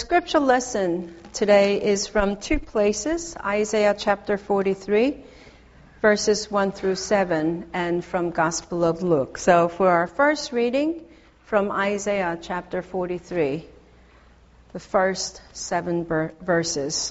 scripture lesson today is from two places, Isaiah chapter 43, verses 1 through 7, and from Gospel of Luke. So for our first reading from Isaiah chapter 43, the first 7 verses.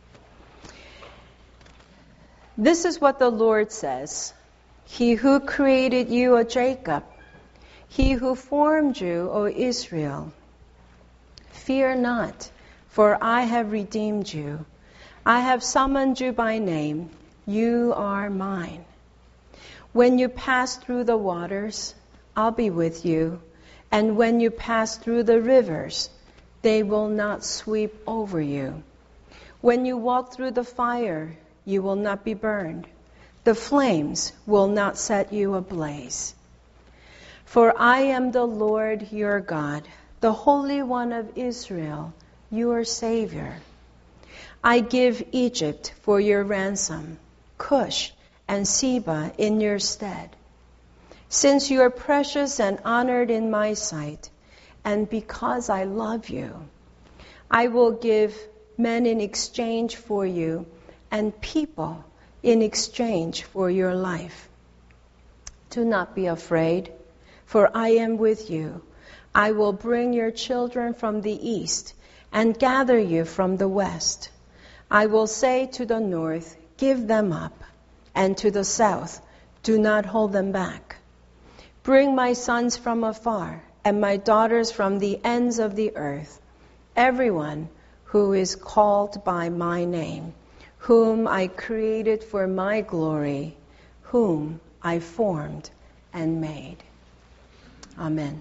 This is what the Lord says. He who created you, O Jacob, he who formed you, O Israel. Fear not, for I have redeemed you. I have summoned you by name. You are mine. When you pass through the waters, I'll be with you. And when you pass through the rivers, they will not sweep over you. When you walk through the fire, you will not be burned. The flames will not set you ablaze. For I am the Lord your God, the Holy One of Israel, your Savior. I give Egypt for your ransom, Cush and Seba in your stead. Since you are precious and honored in my sight, and because I love you, I will give men in exchange for you and people in exchange for your life. Do not be afraid, for I am with you. I will bring your children from the east and gather you from the west. I will say to the north, give them up, and to the south, do not hold them back. Bring my sons from afar and my daughters from the ends of the earth, everyone who is called by my name, whom I created for my glory, whom I formed and made. Amen.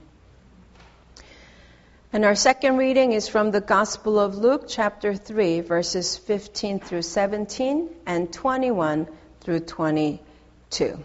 And our second reading is from the Gospel of Luke, chapter 3, verses 15 through 17 and 21 through 22.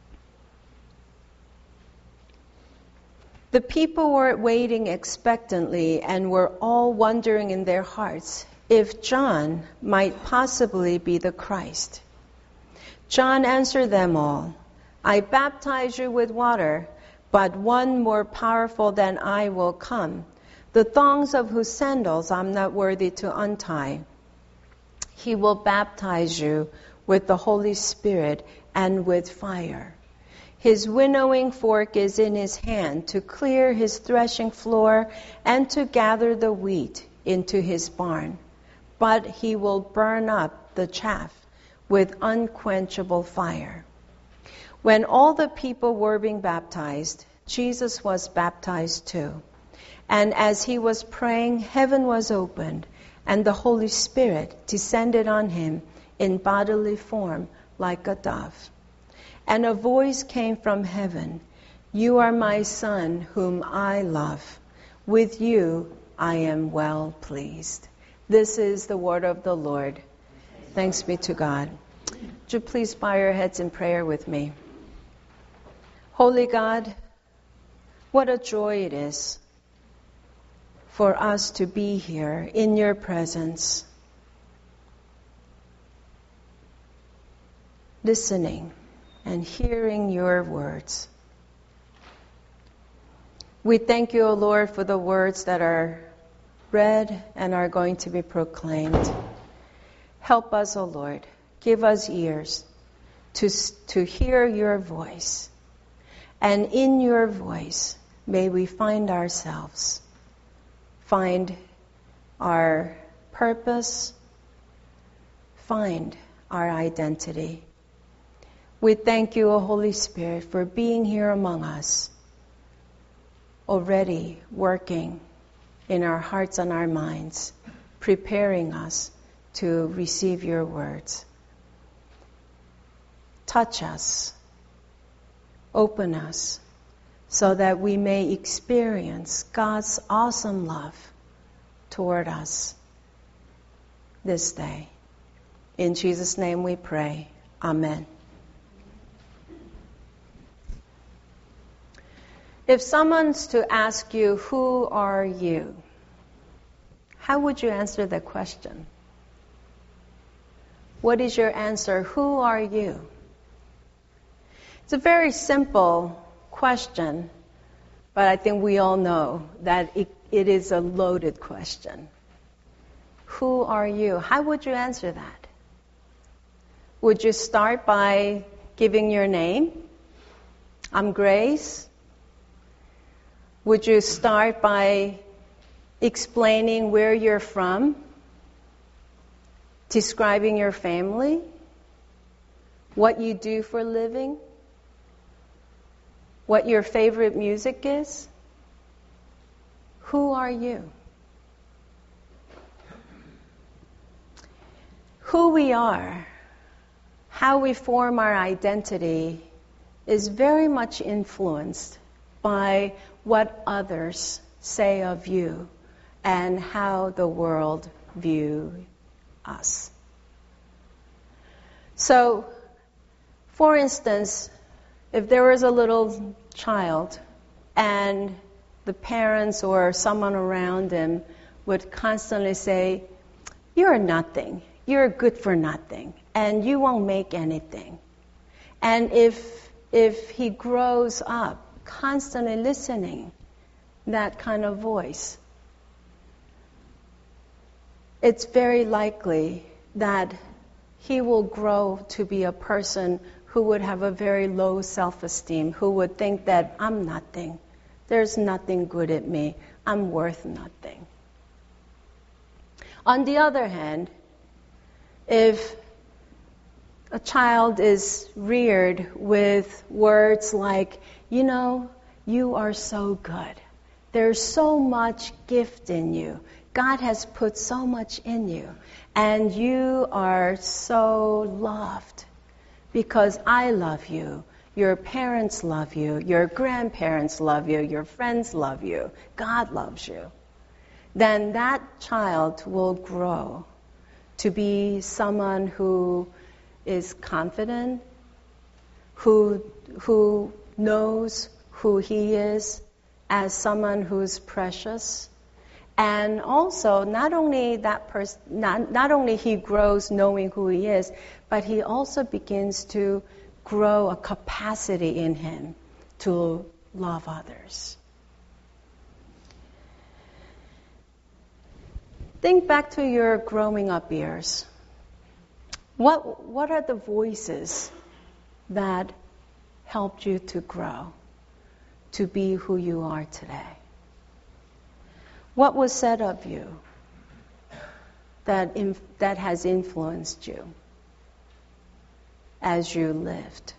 The people were waiting expectantly and were all wondering in their hearts if John might possibly be the Christ. John answered them all, I baptize you with water, but one more powerful than I will come, the thongs of whose sandals I'm not worthy to untie. He will baptize you with the Holy Spirit and with fire. His winnowing fork is in his hand to clear his threshing floor and to gather the wheat into his barn. But he will burn up the chaff with unquenchable fire. When all the people were being baptized, Jesus was baptized too. And as he was praying, heaven was opened, and the Holy Spirit descended on him in bodily form like a dove. And a voice came from heaven, You are my Son, whom I love. With you I am well pleased. This is the word of the Lord. Thanks be to God. Would you please bow your heads in prayer with me? Holy God, what a joy it is for us to be here in your presence, listening and hearing your words. We thank you, O Lord, for the words that are read and are going to be proclaimed. Help us, O Lord. Give us ears to hear your voice. And in your voice, may we find ourselves, find our purpose, find our identity. We thank you, O Holy Spirit, for being here among us, already working in our hearts and our minds, preparing us to receive your words. Touch us, open us, so that we may experience God's awesome love toward us this day. In Jesus' name we pray. Amen. If someone's to ask you, who are you? How would you answer that question? What is your answer? Who are you? It's a very simple question, but I think we all know that it is a loaded question. Who are you? How would you answer that? Would you start by giving your name? I'm Grace. Would you start by explaining where you're from? Describing your family? What you do for a living? What your favorite music is? Who are you? Who we are, how we form our identity, is very much influenced by what others say of you and how the world views us. So, for instance, if there was a little child and the parents or someone around them would constantly say, "You're nothing. You're good for nothing, and you won't make anything." And if he grows up constantly listening that kind of voice, it's very likely that he will grow to be a person who would have a very low self-esteem, who would think that I'm nothing. There's nothing good at me. I'm worth nothing. On the other hand, if a child is reared with words like, you are so good. There's so much gift in you. God has put so much in you. And you are so loved because I love you. Your parents love you. Your grandparents love you. Your friends love you. God loves you. Then that child will grow to be someone who is confident, who knows who he is as someone who's precious. And also, not only he grows knowing who he is, but he also begins to grow a capacity in him to love others. Think back to your growing up years. What are the voices that helped you to grow, to be who you are today? What was said of you that has influenced you as you lived?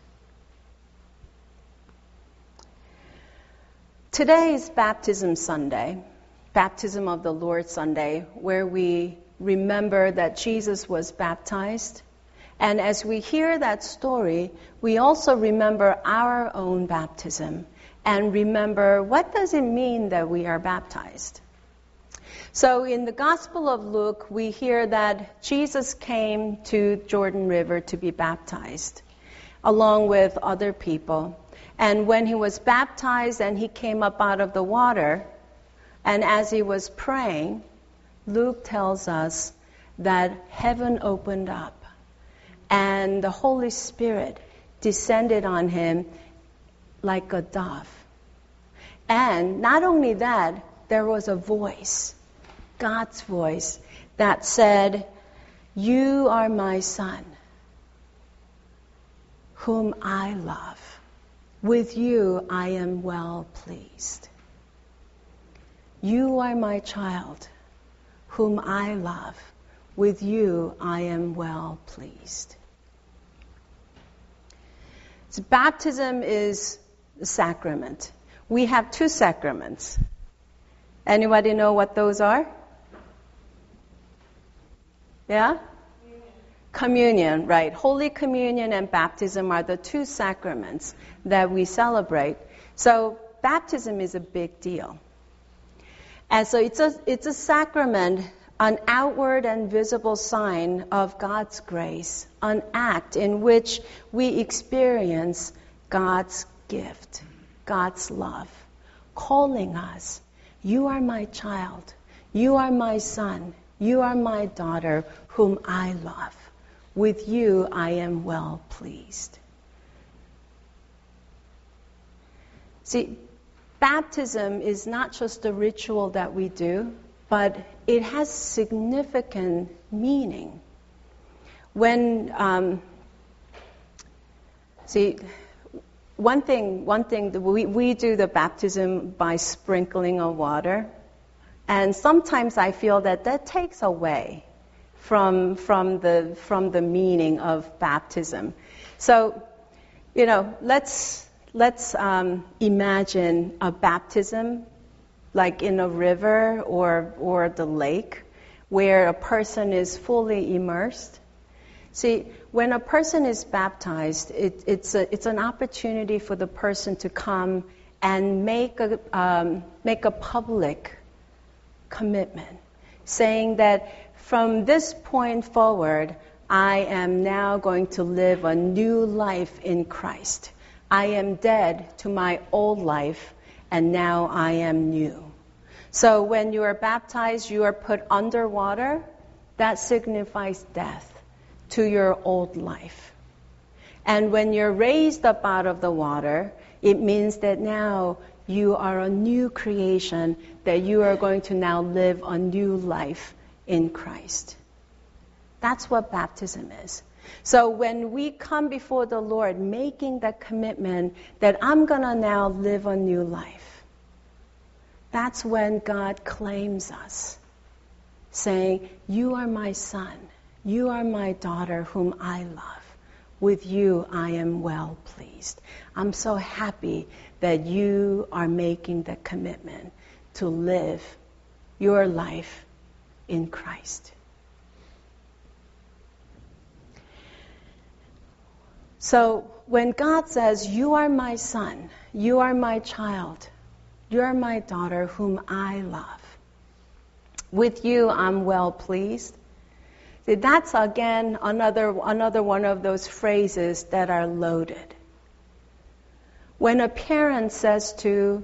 Today is Baptism Sunday, Baptism of the Lord Sunday, where we remember that Jesus was baptized. And as we hear that story, we also remember our own baptism and remember what does it mean that we are baptized. So in the Gospel of Luke, we hear that Jesus came to Jordan River to be baptized, along with other people. And when he was baptized and he came up out of the water, and as he was praying, Luke tells us that heaven opened up and the Holy Spirit descended on him like a dove. And not only that, there was a voice, God's voice, that said, "You are my son, whom I love. With you I am well pleased. You are my child, whom I love. With you I am well pleased." So baptism is a sacrament. We have two sacraments. Anybody know what those are? Yeah? Communion, right. Holy Communion and baptism are the two sacraments that we celebrate. So baptism is a big deal. And so it's a sacrament, an outward and visible sign of God's grace, an act in which we experience God's gift, God's love, calling us, "You are my child, you are my son, you are my daughter, whom I love. With you I am well pleased." See, baptism is not just a ritual that we do. but it has significant meaning. When, one thing, we do the baptism by sprinkling of water, and sometimes I feel that takes away from the meaning of baptism. So, let's imagine a baptism like in a river or the lake where a person is fully immersed. See, when a person is baptized, it's an opportunity for the person to come and make a public commitment, saying that from this point forward, I am now going to live a new life in Christ. I am dead to my old life, and now I am new. So when you are baptized, you are put under water. That signifies death to your old life. And when you're raised up out of the water, it means that now you are a new creation, that you are going to now live a new life in Christ. That's what baptism is. So when we come before the Lord making that commitment that I'm going to now live a new life, that's when God claims us, saying, you are my son, you are my daughter whom I love. With you I am well pleased. I'm so happy that you are making the commitment to live your life in Christ. So when God says, you are my son, you are my child, you are my daughter whom I love, with you I'm well pleased. See, that's again another one of those phrases that are loaded. When a parent says to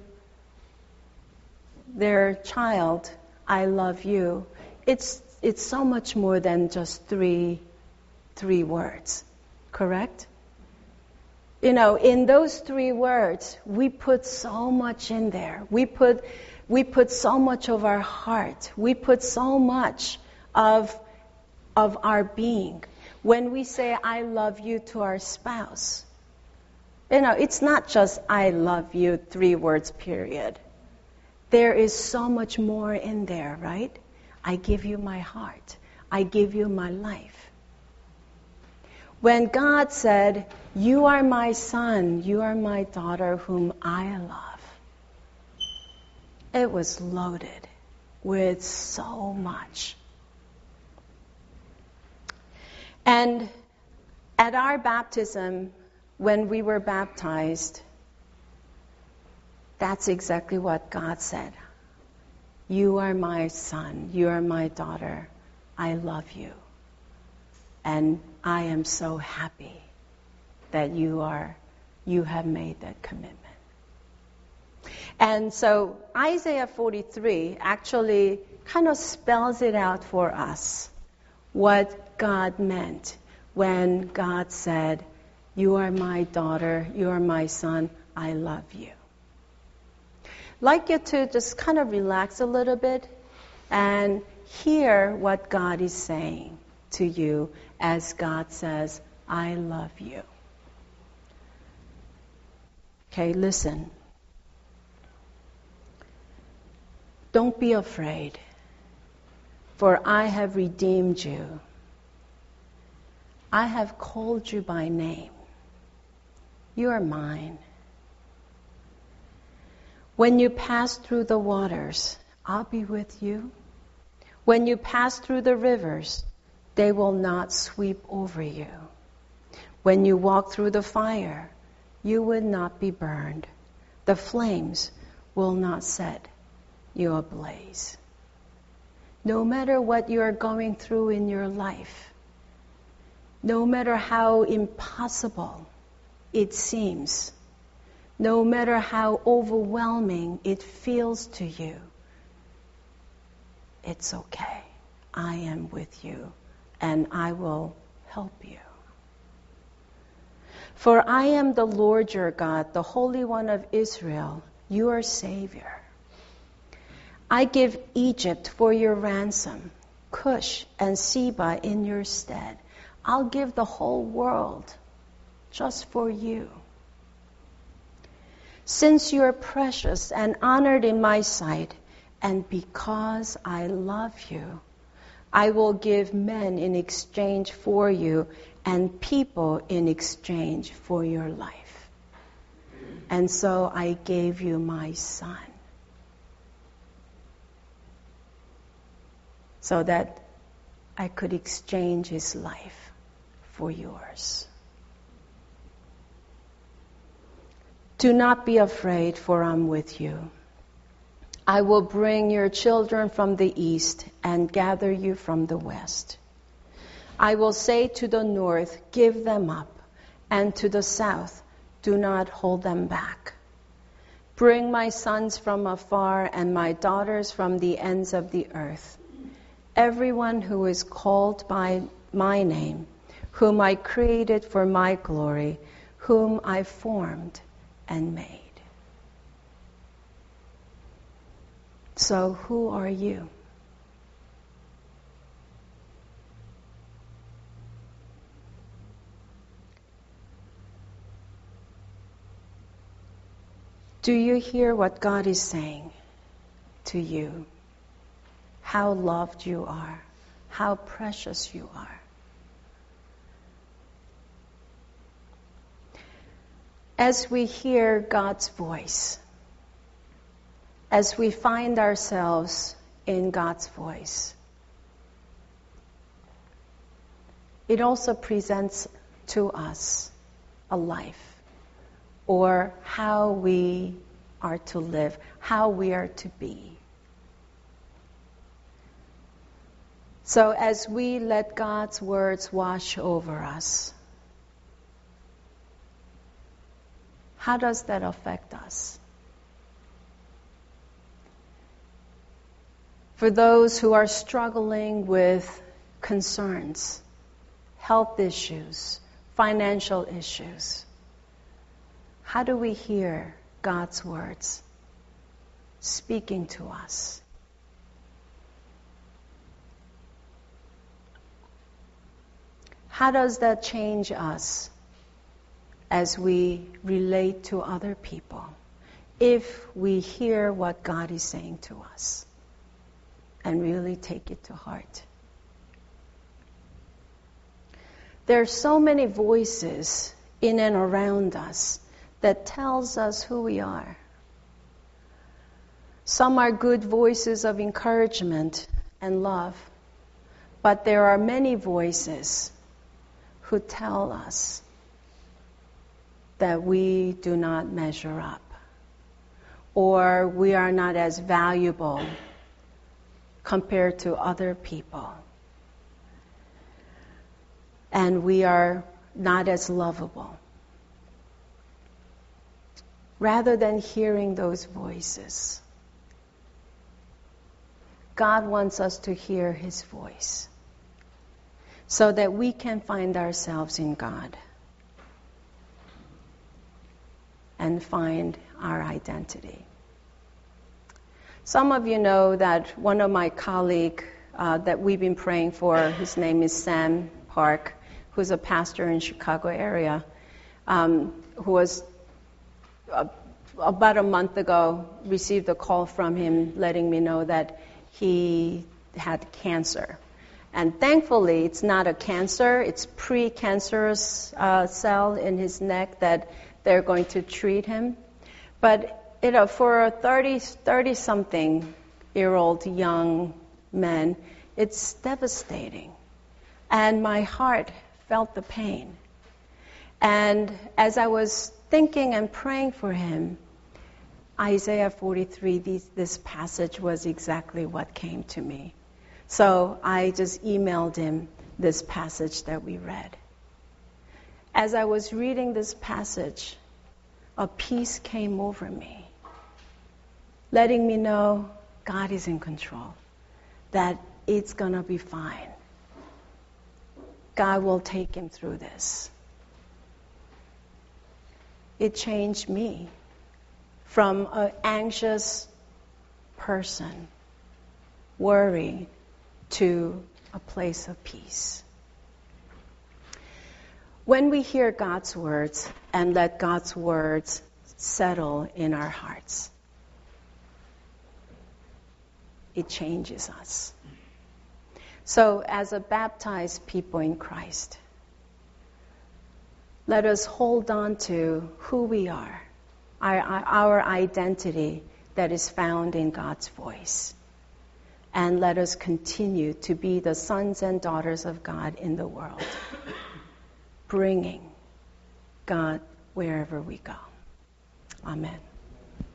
their child, I love you, it's so much more than just three words, correct? In those 3 words, we put so much in there. We put so much of our heart. We put so much of our being. When we say, I love you to our spouse, it's not just, I love you, 3 words, period. There is so much more in there, right? I give you my heart. I give you my life. When God said, you are my son, you are my daughter whom I love, it was loaded with so much. And at our baptism, when we were baptized, that's exactly what God said. You are my son, you are my daughter, I love you. And I am so happy that you have made that commitment. And so Isaiah 43 actually kind of spells it out for us, what God meant when God said, you are my daughter, you are my son, I love you. I'd like you to just kind of relax a little bit and hear what God is saying to you as God says, I love you. Okay, listen. Don't be afraid, for I have redeemed you. I have called you by name. You are mine. When you pass through the waters, I'll be with you. When you pass through the rivers, they will not sweep over you. When you walk through the fire, you will not be burned. The flames will not set you ablaze. No matter what you are going through in your life, no matter how impossible it seems, no matter how overwhelming it feels to you, it's okay. I am with you, and I will help you. For I am the Lord your God, the Holy One of Israel, your Savior. I give Egypt for your ransom, Cush and Seba in your stead. I'll give the whole world just for you. Since you are precious and honored in my sight, and because I love you, I will give men in exchange for you and people in exchange for your life. And so I gave you my son, so that I could exchange his life for yours. Do not be afraid, for I'm with you. I will bring your children from the east and gather you from the west. I will say to the north, give them up, and to the south, do not hold them back. Bring my sons from afar and my daughters from the ends of the earth. Everyone who is called by my name, whom I created for my glory, whom I formed and made. So who are you? Do you hear what God is saying to you? How loved you are, how precious you are. As we hear God's voice, as we find ourselves in God's voice, it also presents to us a life, or how we are to live, how we are to be. So as we let God's words wash over us, how does that affect us? For those who are struggling with concerns, health issues, financial issues, how do we hear God's words speaking to us? How does that change us as we relate to other people, if we hear what God is saying to us and really take it to heart? There are so many voices in and around us that tells us who we are. Some are good voices of encouragement and love, but there are many voices who tell us that we do not measure up, or we are not as valuable compared to other people, and we are not as lovable. Rather than hearing those voices, God wants us to hear His voice so that we can find ourselves in God and find our identity. Some of you know that one of my colleagues that we've been praying for, his name is Sam Park, who's a pastor in Chicago area, who was about a month ago received a call from him letting me know that he had cancer. And thankfully, it's not a cancer, it's pre-cancerous cell in his neck that they're going to treat him. But for a 30-something-year-old young man, it's devastating. And my heart felt the pain. And as I was thinking and praying for him, Isaiah 43, this passage was exactly what came to me. So I just emailed him this passage that we read. As I was reading this passage, a peace came over me, letting me know God is in control, that it's going to be fine. God will take him through this. It changed me from an anxious person worry to a place of peace. When we hear God's words and let God's words settle in our hearts, it changes us. So as a baptized people in Christ, let us hold on to who we are, our identity that is found in God's voice. And let us continue to be the sons and daughters of God in the world, bringing God wherever we go. Amen.